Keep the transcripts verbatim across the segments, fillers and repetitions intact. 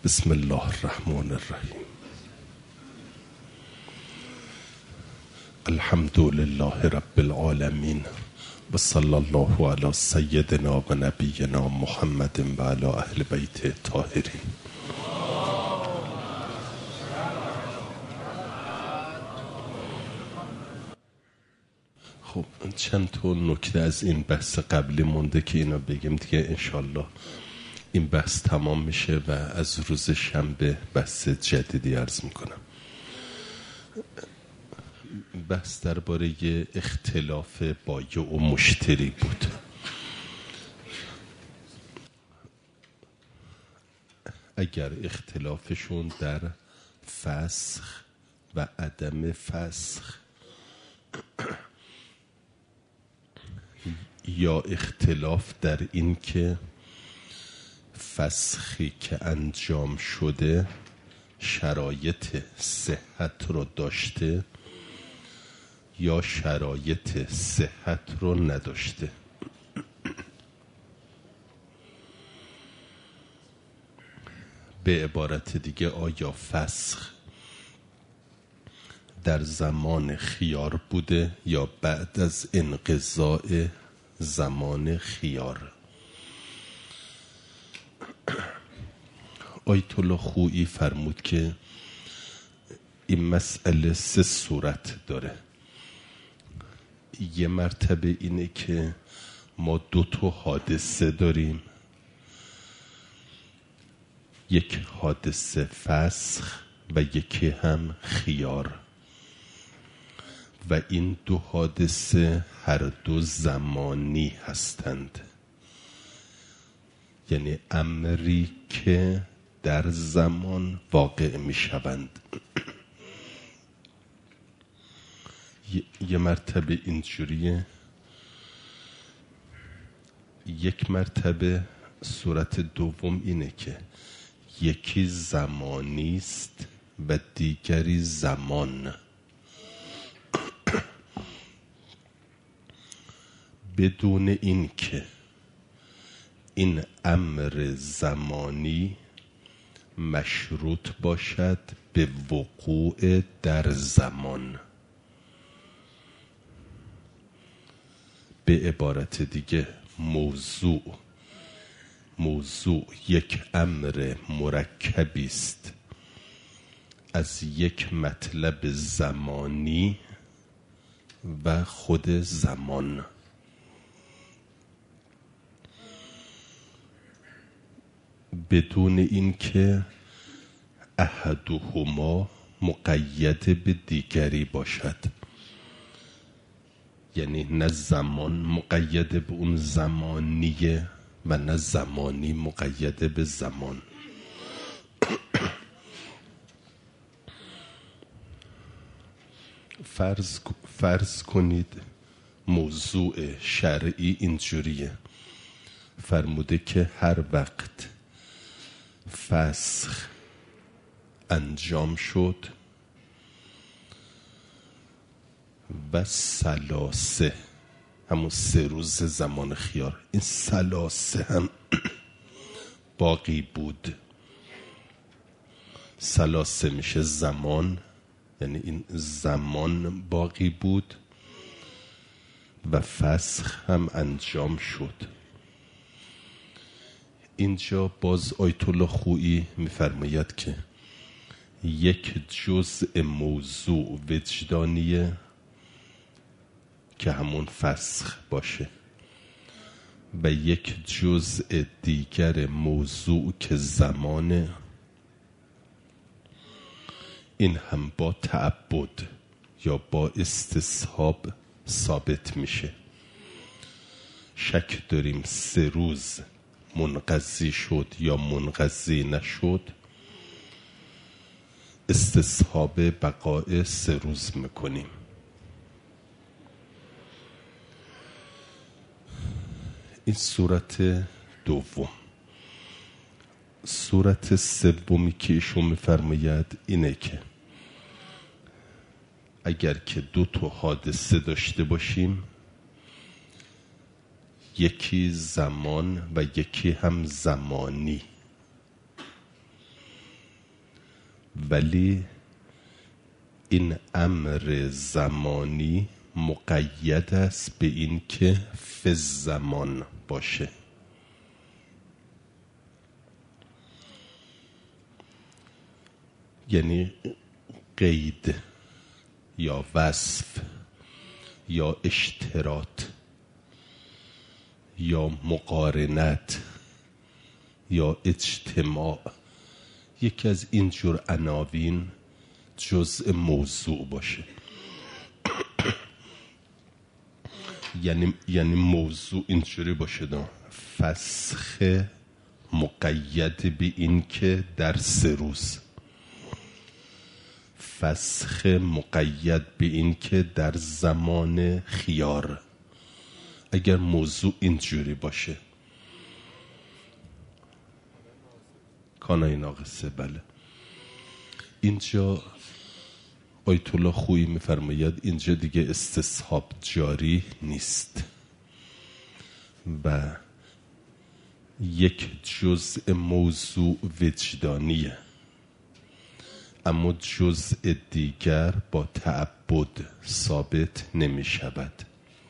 بسم الله الرحمن الرحیم. الحمد لله رب العالمین و صلی الله علی سیدنا و نبینا محمد و علی اهل بیت طاهرین. خب چند تا نکته از این بحث قبلی مونده که اینا بگیم دیگه انشالله این بحث تمام میشه و از روز شنبه بحث جدیدی عرض میکنم. بحث درباره اختلاف بایع و مشتری بود. اگر اختلافشون در فسخ و عدم فسخ یا اختلاف در این که فسخی که انجام شده شرایط صحت رو داشته یا شرایط صحت رو نداشته. به عبارت دیگه آیا فسخ در زمان خیار بوده یا بعد از انقضاء زمان خیار؟ آیت الله خویی فرمود که این مسئله سه صورت داره. یه مرتبه اینه که ما دو تا حادثه داریم، یک حادثه فسخ و یکی هم خیار، و این دو حادثه هر دو زمانی هستند، یعنی امری که در زمان واقع می شوند. یه مرتبه اینجوریه، یک مرتبه صورت دوم اینه که یکی زمانی است و دیگری زمان. بدون این که این امر زمانی مشروط باشد به وقوع در زمان. به عبارت دیگه موضوع موضوع یک امر مرکبی است از یک مطلب زمانی و خود زمان. بدون این که احدهما مقید به دیگری باشد، یعنی نه زمان مقید به اون زمانیه و نه زمانی مقید به زمان. فرض فرض کنید موضوع شرعی اینجوریه، فرموده که هر وقت فسخ انجام شد و سلاسه، همون سه روز زمان خیار، این سلاسه هم باقی بود. سلاسه میشه زمان، یعنی این زمان باقی بود و فسخ هم انجام شد. اینجا باز آیت الله خویی میفرماید که یک جزء موضوع وجدانیه که همون فسخ باشه و یک جزء دیگر موضوع که زمانه، این هم با تعبد یا با استصحاب ثابت میشه. شک داریم سه روز منقضی شد یا منقضی نشد، استصحاب بقای سه روز میکنیم. این صورت دوم. صورت سومی که ایشون میفرماید اینه که اگر که دو تا حادثه داشته باشیم، یکی زمان و یکی هم زمانی، ولی این امر زمانی مقید است به این که فی زمان باشه. یعنی قید یا وصف یا اشتراط یا مقارنت یا اجتماع، یکی از این جور عناوین جزء موضوع باشه. یعنی یعنی موضوع اینجوری باشه دا فسخ مقید به این که در سه روز، فسخ مقید به این که در زمان خیار. اگر موضوع اینجوری باشه کانای ناقصه. بله، اینجا آیت الله خویی میفرماید اینجا دیگه استصحاب جاری نیست و یک جزء موضوع وجدانیه، اما جزء دیگر با تعبد ثابت نمی شود.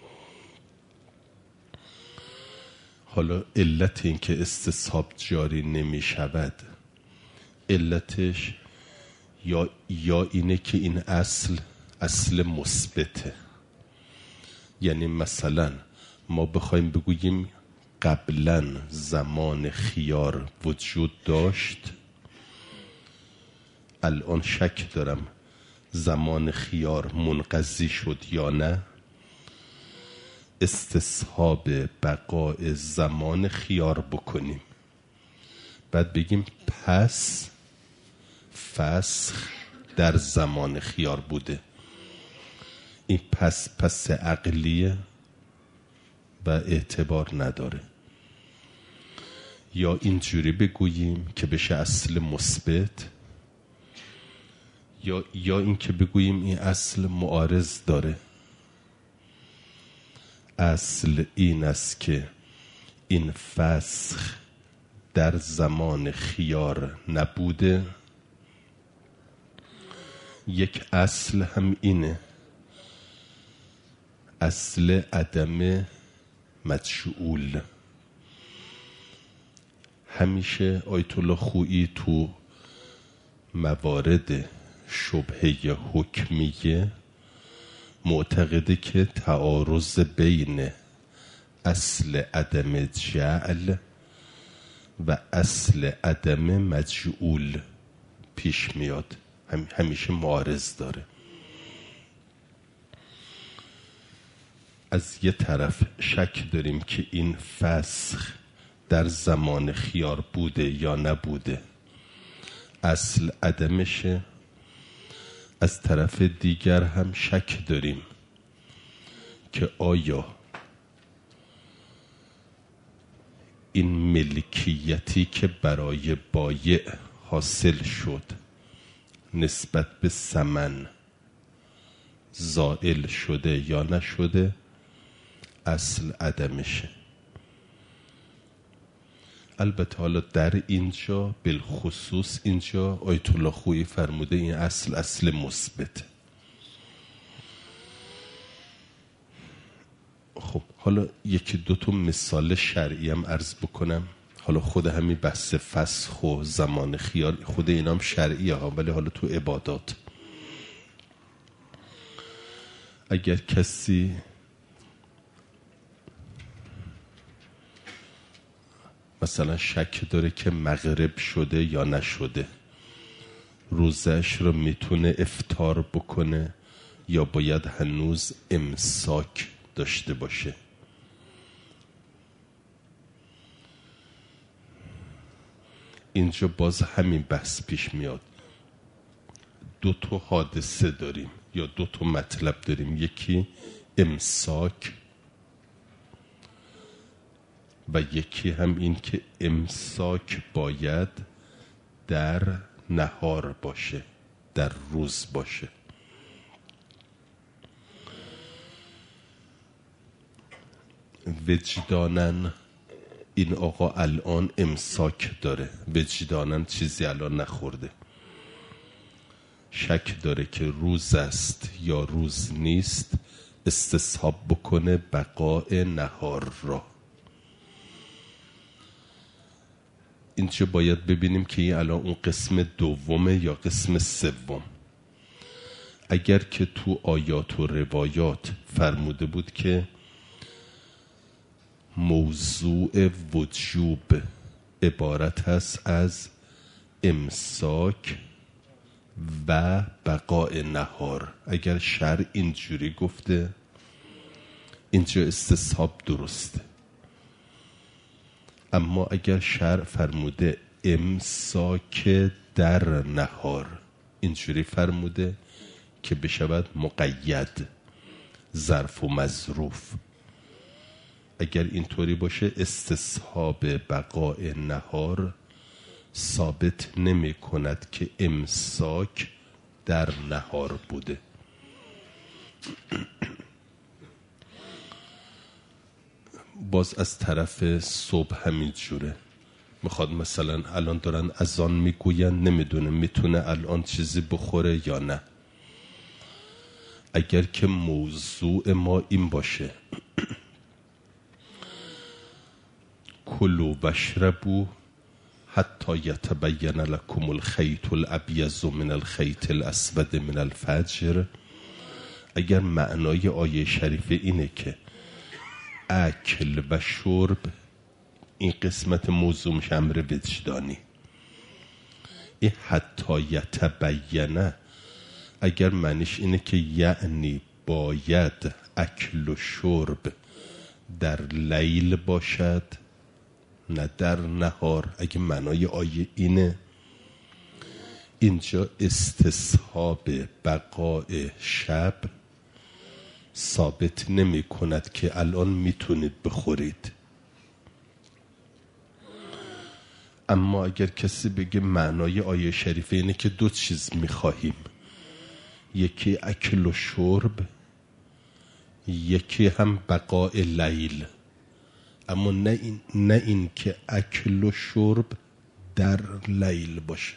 حالا علت این که استصحاب جاری نمی شود، علتش یا یا اینه که این اصل اصل مثبته. یعنی مثلا ما بخوایم بگوییم قبلا زمان خیار وجود داشت، الان شک دارم زمان خیار منقضی شد یا نه، استصحاب بقای زمان خیار بکنیم، بعد بگیم پس فسخ در زمان خیار بوده. این پس پس عقلیه و اعتبار نداره. یا اینجوری بگوییم که بشه اصل مثبت، یا یا این که بگوییم این اصل معارض داره. اصل این است که این فسخ در زمان خیار نبوده. یک اصل هم اینه، اصل عدم مجعول. همیشه آیت الله خویی تو موارد شبهه حکمیه معتقده که تعارض بین اصل عدم جعل و اصل عدم مجعول پیش میاد، هم همیشه معارض داره. از یه طرف شک داریم که این فسخ در زمان خیار بوده یا نبوده، اصل عدمشه. از طرف دیگر هم شک داریم که آیا این ملکیتی که برای بایع حاصل شد نسبت به ثمن زائل شده یا نشده، اصل عدمشه. البته حالا در اینجا بالخصوص اینجا آیت الله خویی فرموده این اصل اصل مثبت. خب حالا یکی دو تا مثال شرعی هم عرض بکنم. حالا خود همین بحث فسخ و زمان خیار خود اینا هم شرعیه ها، ولی حالا تو عبادات اگر کسی مثلا شک داره که مغرب شده یا نشده، روزش رو میتونه افطار بکنه یا باید هنوز امساک داشته باشه؟ اینجا باز همین بحث پیش میاد. دو تا حادثه داریم یا دو تا مطلب داریم، یکی امساک و یکی هم این که امساک باید در نهار باشه، در روز باشه. وجدانن این آقا الان امساک داره، وجدانن چیزی الان نخورده، شک داره که روز است یا روز نیست، استصحاب بکنه بقاء نهار را. اینجا باید ببینیم که این الان اون قسم دومه یا قسم سوم. اگر که تو آیات و روایات فرموده بود که موضوع وجوب عبارت هست از امساک و بقاء نهار، اگر شرع اینجوری گفته اینجا استصحاب درسته. اما اگر شرع فرموده امساک در نهار، اینجوری فرموده که بشود مقید، ظرف و مظروف، اگر اینطوری باشه استصحاب بقاء نهار ثابت نمی کند که امساک در نهار بوده. باز از طرف صبح همین جوره، میخواد مثلا الان دارن اذان میگوین، نمیدونه میتونه الان چیزی بخوره یا نه. اگر که موضوع ما این باشه کلوا واشربوا حتی یتبین لکم الخیط الابیض من الخیط الاسود من الفجر، اگر معنای آیه شریفه اینه که اکل و شرب، این قسمت موضوع میشه امر وجدانی. این حتی یتبینه اگر معنیش اینه که یعنی باید اکل و شرب در لیل باشد نه در نهار، اگه معنای آیه اینه، اینجا استصحاب بقاء شب ثابت نمی کند که الان میتونید بخورید. اما اگر کسی بگه معنای آیه شریفه اینه که دو چیز میخواهیم، یکی اکل و شرب، یکی هم بقاء لیل، اما نه این, نه این که اکل و شرب در لیل باشه.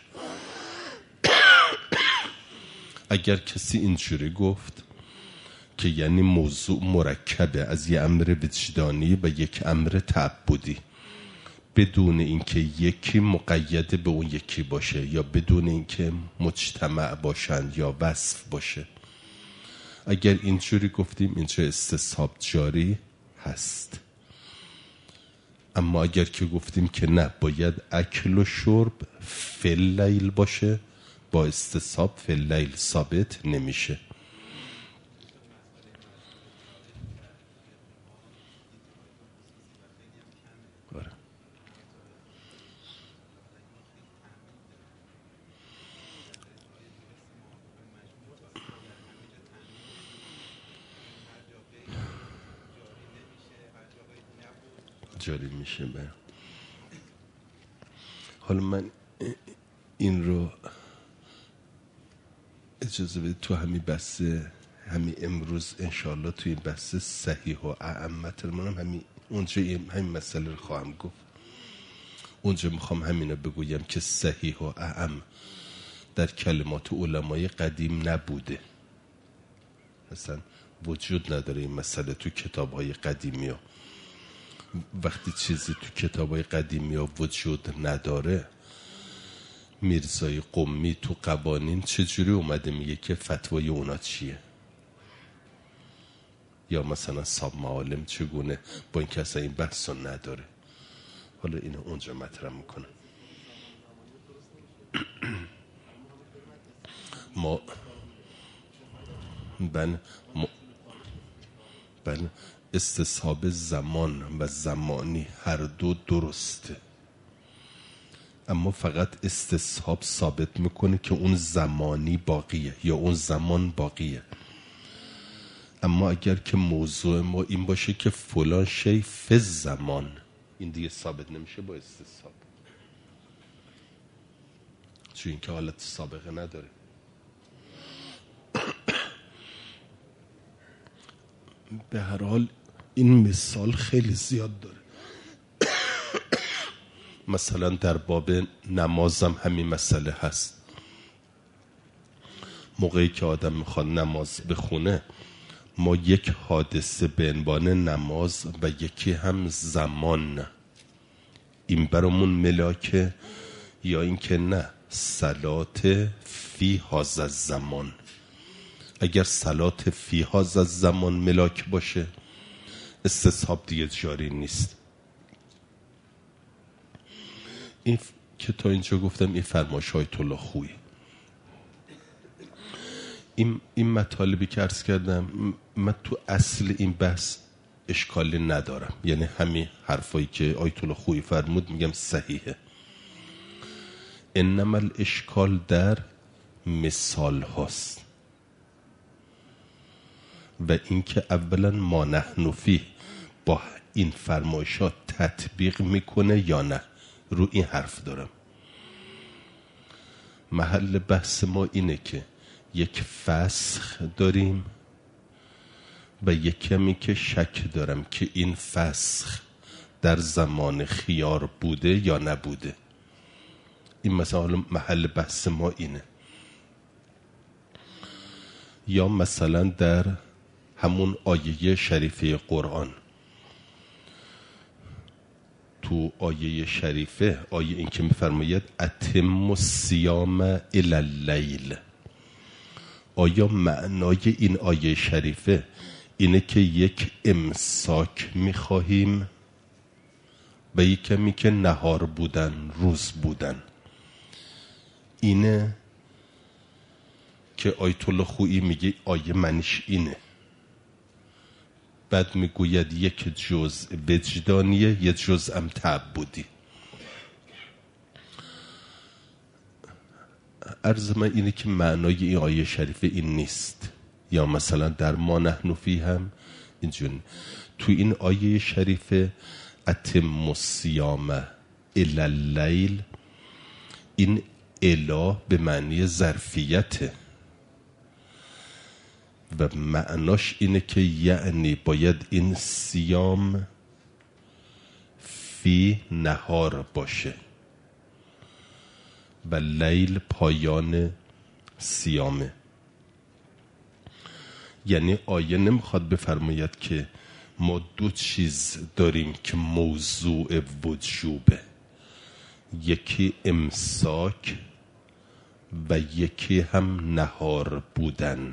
اگر کسی اینجوری گفت که یعنی موضوع مرکبه از یه امر وجدانی و یک امر تعبدی، بدون اینکه یکی مقید به اون یکی باشه یا بدون اینکه مجتمع باشند یا وصف باشه. اگر اینجوری گفتیم اینجا استصحاب جاری هست. اما اگر که گفتیم که نه باید اکل و شرب فی اللیل باشه، با استصحاب فی اللیل ثابت نمیشه. جاری میشه. به حالا من این رو اجازه بدید تو همین بحثه، همین امروز انشاءالله تو این بحث صحیح و اعمت منم همین اونجا همین مسئله رو خواهم گفت. اونجا میخوام همینو بگویم که صحیح و اعم در کلمات علمای قدیم نبوده، اصلا وجود نداره این مسئله تو کتاب‌های قدیمی ها. وقتی چیزی تو کتاب‌های قدیمی ها وجود نداره، میرزای قمی تو قوانین چجوری اومده میگه که فتوای اونا چیه؟ یا مثلا صاحب معالم چگونه، با این که اصلا این بحث رو نداره. حالا اینو اونجا مطرح میکنه. ما بن ما بن استصحاب زمان و زمانی هر دو درسته، اما فقط استصحاب ثابت میکنه که اون زمانی باقیه یا اون زمان باقیه. اما اگر که موضوع ما این باشه که فلان شی فی زمان، این دیگه ثابت نمیشه با استصحاب، چون این که حالت سابقه نداره. به هر حال این مثال خیلی زیاد داره. مثلا در باب نمازم همین مسئله هست. موقعی که آدم میخواد نماز بخونه ما یک حادثه به عنوان نماز و یکی هم زمان، این برامون ملاکه یا اینکه نه صلات فی هذا الزمان؟ اگر صلات فی هذا الزمان ملاک باشه استصحاب دیگه جاری نیست. این که تا اینجا گفتم این فرمایش آیت الله خویی. این این مطالبی که عرض کردم من تو اصل این بحث اشکالی ندارم، یعنی همین حرفایی که آیت الله خویی فرمود میگم صحیحه. انما الاشکال در مثال هاست و اینکه اولا ما نحن فیه با این فرمایشات تطبیق میکنه یا نه، رو این حرف دارم. محل بحث ما اینه که یک فسخ داریم و یک کمی که شک دارم که این فسخ در زمان خیار بوده یا نبوده. این مثلا محل بحث ما اینه. یا مثلا در همون آیه شریفه قرآن، تو آیه شریفه آیه این که میفرماید اتم الصیام الی اللیل، آیا معنای این آیه شریفه اینه که یک امساک میخواهیم و یک کمی که نهار بودن روز بودن؟ اینه که آیت الله خویی میگه آیه منش اینه. بعد میگوید یک جزء وجدانیه یک جزء هم تعبدی. عرض من اینه که معنای این آیه شریفه این نیست. یا مثلا در ما نحن فیه هم اینجوری تو این آیه شریفه اتم الصیام الی اللیل، این الا به معنی ظرفیته و معناش اینه که یعنی باید این صیام فی نهار باشه و لیل پایان صیامه. یعنی آیه نمیخواد بفرماید که ما دو چیز داریم که موضوع وجوبه، یکی امساک و یکی هم نهار بودن،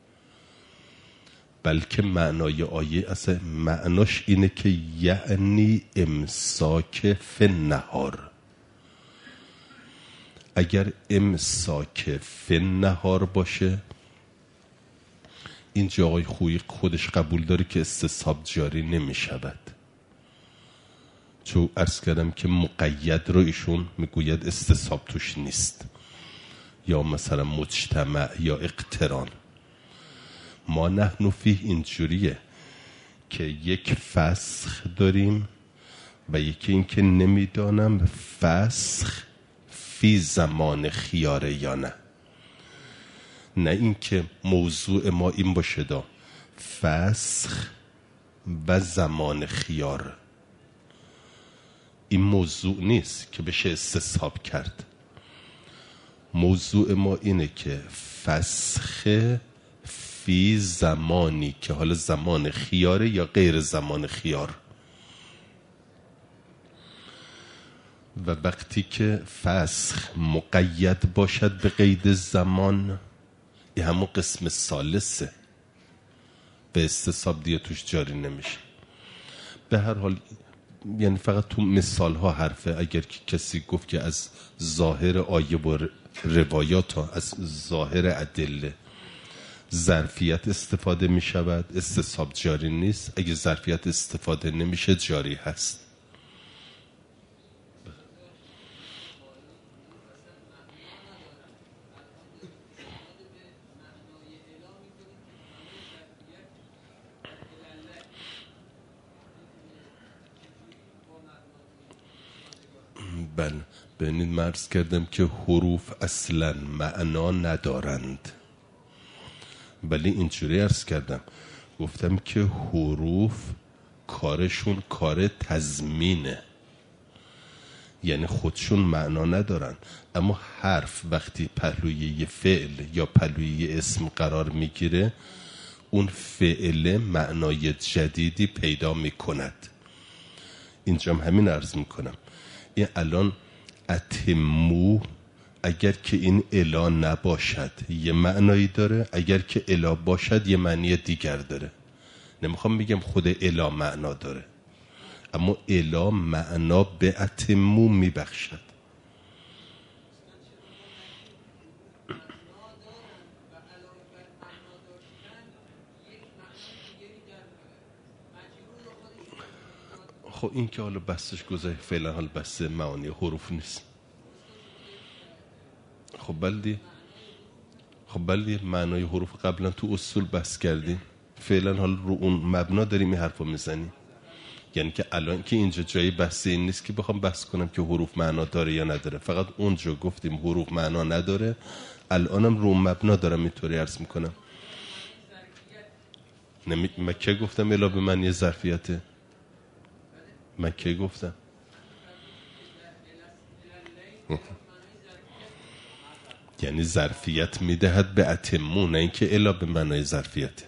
بلکه معنای آیه اصلا معناش اینه که یعنی امساک فی نهار. اگر امساک فی نهار باشه این آقای خویی خودش قبول داره که استصحاب جاری نمی شود، چون عرض کردم که مقید رو ایشون میگوید استصحاب توش نیست، یا مثلا مجتمع یا اقتران. ما نحن فیه اینجوریه که یک فسخ داریم و یکی این که نمیدانم فسخ فی زمان خیاره یا نه. نه این که موضوع ما این باشه دا فسخ و زمان خیار، این موضوع نیست که بشه استصحاب کرد. موضوع ما اینه که فسخ فی زمانی که حالا زمان خیاره یا غیر زمان خیار، و وقتی که فسخ مقید باشد به قید زمان این همون قسم ثالثه، به استصحاب دیگه توش جاری نمیشه. به هر حال یعنی فقط تو مثال ها حرفه. اگر که کسی گفت که از ظاهر آیه و روایات ها، از ظاهر ادله ظرفیت استفاده می شود، استصحاب جاری نیست. اگه ظرفیت استفاده نمیشه جاری هست. بله ببینید من عرض کردم که حروف اصلا معنا ندارند، ولی اینجوری عرض کردم گفتم که حروف کارشون کار تضمینه. یعنی خودشون معنا ندارن، اما حرف وقتی پهلوی یه فعل یا پهلوی یه اسم قرار میگیره اون فعل معنای جدیدی پیدا میکند. اینجا هم همین عرض میکنم. این الان اتمو اگر که این الا نباشد یه معنایی داره، اگر که الا باشد یه معنی دیگر داره. نمیخوام بگم خود الا معنا داره، اما الا معنا به اتمو میبخشد. خب این که حالا بستش گذاری فعلا حال بست معانی حروف نیست. خب بلدی خب بلدی معنای حروف قبلا تو اصول بس کردی، فعلا حال رو اون مبنا داریم این حرفو میزنی. یعنی که الان که اینجا جایی بحث این نیست که بخوام بحث کنم که حروف معنا داره یا نداره، فقط اونجا گفتیم حروف معنا نداره، الانم رو مبنا دارم اینطوری عرض میکنم. نمی... من که گفتم الا به معنی ظرفیته؟ من که گفتم؟ یعنی ظرفیت میدهد به اتمو، نه اینکه الا به معنی ظرفیته.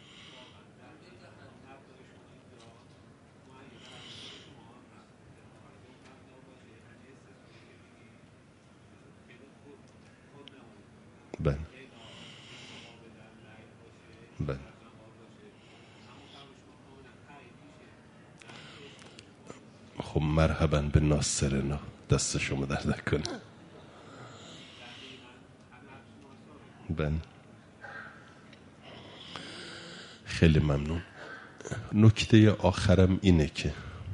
بله بله. خب مرحبا به ناصرنا، دست شما درد کنه. بله خیلی ممنون. نکته آخرم اینه که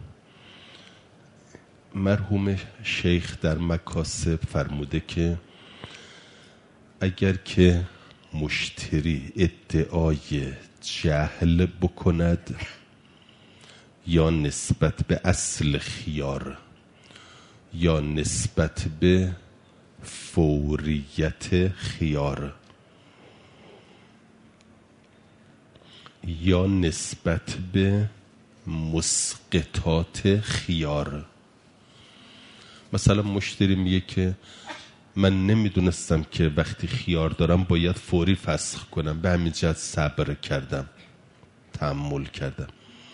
مرحوم شیخ در مکاسب فرموده که اگر که مشتری ادعای جهل بکند یا نسبت به اصل خیار یا نسبت به فوریت خیار یا نسبت به مسقطات خیار، مثلا مشتری میگه که من نمیدونستم که وقتی خیار دارم باید فوری فسخ کنم، به همین جهت صبر کردم، تحمل کردم.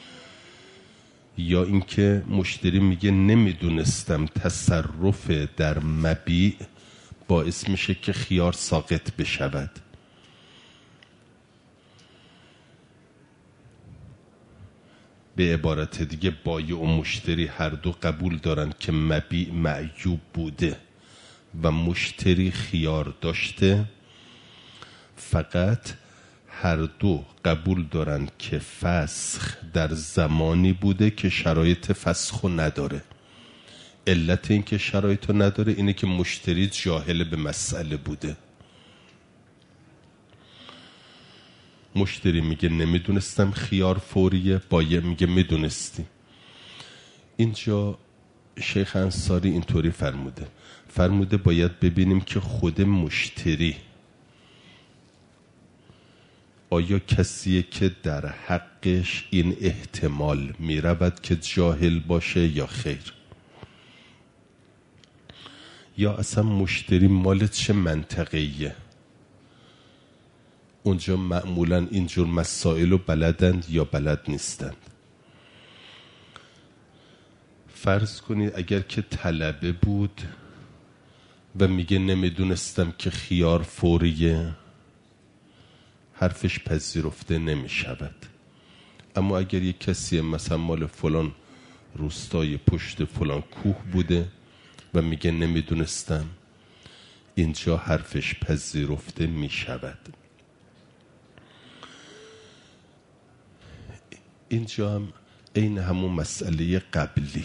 یا اینکه مشتری میگه نمیدونستم تصرف در مبیع باعث میشه که خیار ساقط بشود. به عبارت دیگه بایع و مشتری هر دو قبول دارن که مبیع معیوب بوده و مشتری خیار داشته، فقط هر دو قبول دارن که فسخ در زمانی بوده که شرایط فسخو نداره. علت این که شرایطو نداره اینه که مشتری جاهل به مسئله بوده. مشتری میگه نمیدونستم خیار فوریه، بایع میگه میدونستی. اینجا شیخ انصاری اینطوری فرموده فرموده باید ببینیم که خود مشتری آیا کسیه که در حقش این احتمال میرود که جاهل باشه یا خیر، یا اصلا مشتری مال چه منطقه‌ایه. اونجا معمولا اینجور مسائل رو بلدند یا بلد نیستند. فرض کنید اگر که طلبه بود و میگه نمیدونستم که خیار فوریه، حرفش پذیرفته نمیشود. اما اگر یک کسی مثلا مال فلان روستای پشت فلان کوه بوده و میگه نمیدونستم، اینجا حرفش پذیرفته میشود. اینجا هم این همون مسئله قبلی،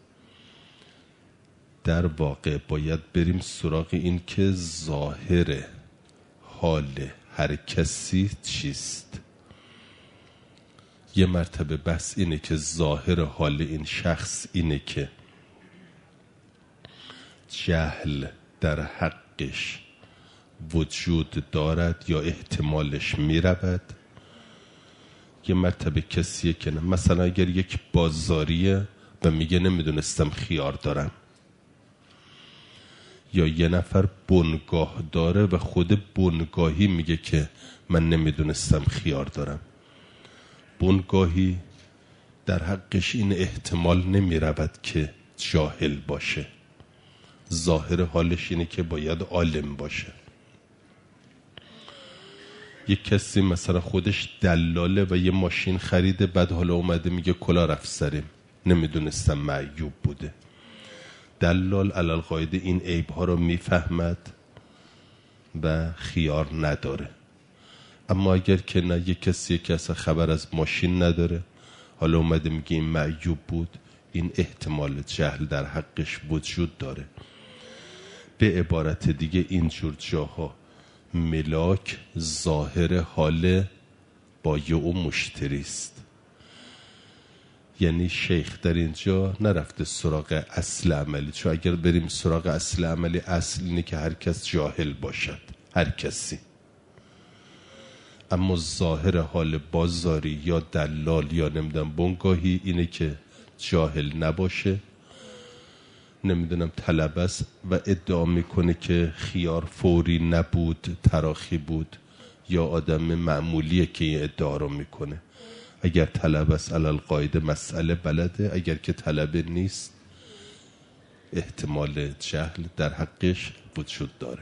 در واقع باید بریم سراغ این که ظاهر حال هر کسی چیست. یه مرتبه بس اینه که ظاهر حال این شخص اینه که جهل در حقش وجود دارد یا احتمالش میرود. یه مرتبه کسیه که نه. مثلا اگر یک بازاریه و میگه نمیدونستم خیار دارم، یا یه نفر بنگاه داره و خود بنگاهی میگه که من نمیدونستم خیار دارم. بنگاهی در حقش این احتمال نمیرود که جاهل باشه، ظاهر حالش اینه که باید عالم باشه. یک کسی مثلا خودش دلاله و یه ماشین خریده، بعد حالا اومده میگه کلا رفت سریم، نمیدونستم معیوب بوده. دلال علل قاعده این عیب ها رو میفهمد و خیار نداره. اما اگر که نه، یک کسی که اصلا خبر از ماشین نداره حالا اومده میگه این معیوب بود، این احتمال جهل در حقش وجود داره. به عبارت دیگه اینجور جاها ملاک ظاهر حال بایع و مشتری است. یعنی شیخ در اینجا نرفته سراغ اصل عملی، چون اگر بریم سراغ اصل عملی، اصل اینه که هر کس جاهل باشد، هر کسی. اما ظاهر حال بازاری یا دلال یا نمیدونم بنگاهی اینه که جاهل نباشه، نمیدونم طلب است و ادعا میکنه که خیار فوری نبود، تراخی بود، یا آدم معمولیه که این ادعا رو میکنه. اگر طلب است علل قاعده مسئله بلده، اگر که طلب نیست احتمال جهل در حقش وجود داره.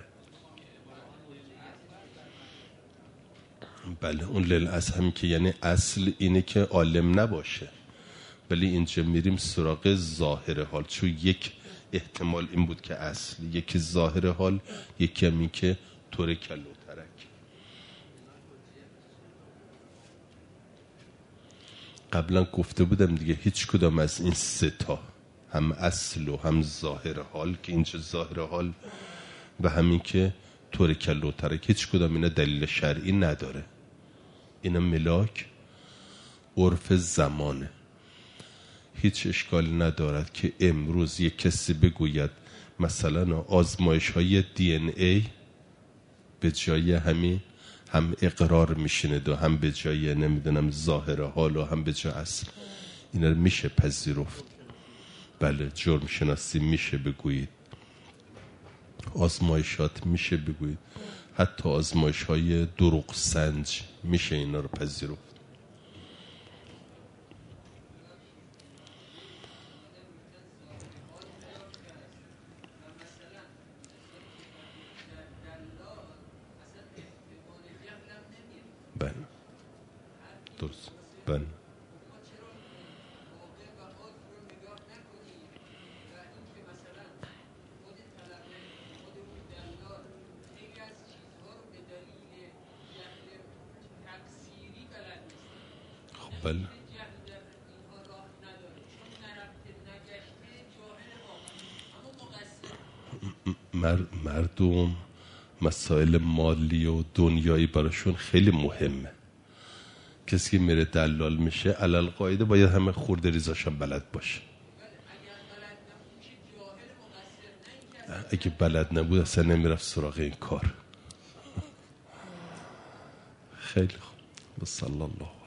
بله اون للأصل هم که یعنی اصل اینه که عالم نباشه، ولی اینجا میریم سراغ ظاهر حال، چون یک احتمال این بود که اصل، یکی ظاهر حال، یکی هم این که طور کل و ترک. قبلا گفته بودم دیگه هیچ کدام از این سه تا، هم اصل و هم ظاهر حال که اینجا ظاهر حال و همین که طور کل و ترک، هیچ کدام اینا دلیل شرعی نداره. اینا ملاک عرف زمانه. هیچ اشکالی ندارد که امروز یک کسی بگوید مثلا آزمایش های دی ان ای به جای همین هم اقرار میشینه و هم به جای نمیدونم ظاهر حال و هم به جای اصل. اینا رو میشه پذیرفت. بله جرم شناسی میشه بگویید، آزمایشات میشه بگویید، حتی آزمایش های دروغ سنج میشه اینا رو پذیرفت. بله درست. بله بله مردم مسائل مالی و دنیایی براشون خیلی مهمه. کسی که میره دلال میشه علل قاعده باید همه خورده ریزاشم بلد باشه. اگه بلد نبود اصلا نمیرفت سراغ این کار. خیلی خوب. بسم الله.